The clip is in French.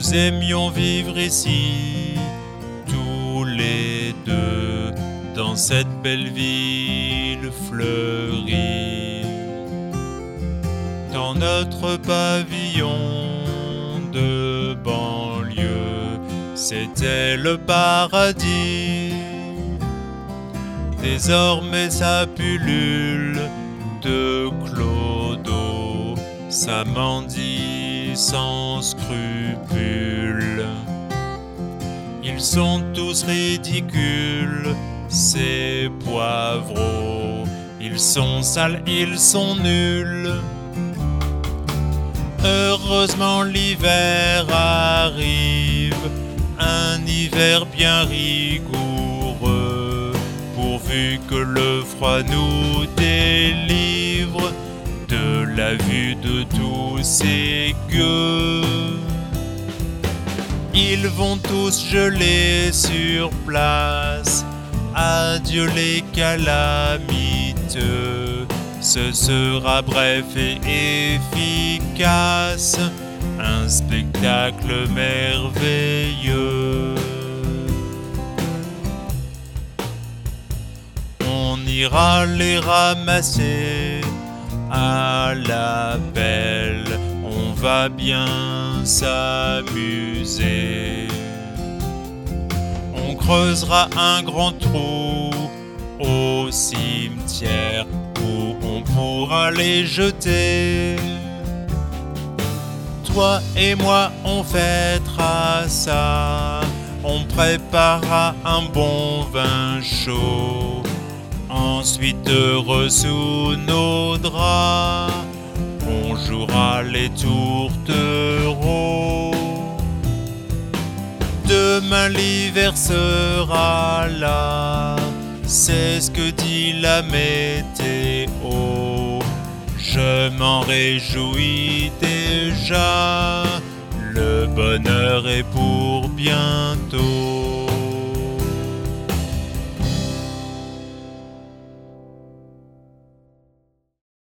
nous aimions vivre ici, tous les deux, dans cette belle ville fleurie. Dans notre pavillon de banlieue, c'était le paradis. Désormais ça pullule de clodo, ça mendie sans scrupule. Ils sont tous ridicules, ces poivreaux. Ils sont sales, ils sont nuls. Heureusement l'hiver arrive, un hiver bien rigoureux, pourvu que le froid nous délivre de la vue de tous ces gueux. Ils vont tous geler sur place, adieu les calamiteux. Ce sera bref et efficace, un spectacle merveilleux. On ira les ramasser à la belle, on va bien s'amuser. On creusera un grand trou au cimetière où on pourra les jeter. Toi et moi on fêtera ça, on préparera un bon vin chaud. Ensuite heureux sous nos draps, on jouera les tourtereaux. Demain l'hiver sera là, c'est ce que dit la météo. Je m'en réjouis déjà, le bonheur est pour bientôt.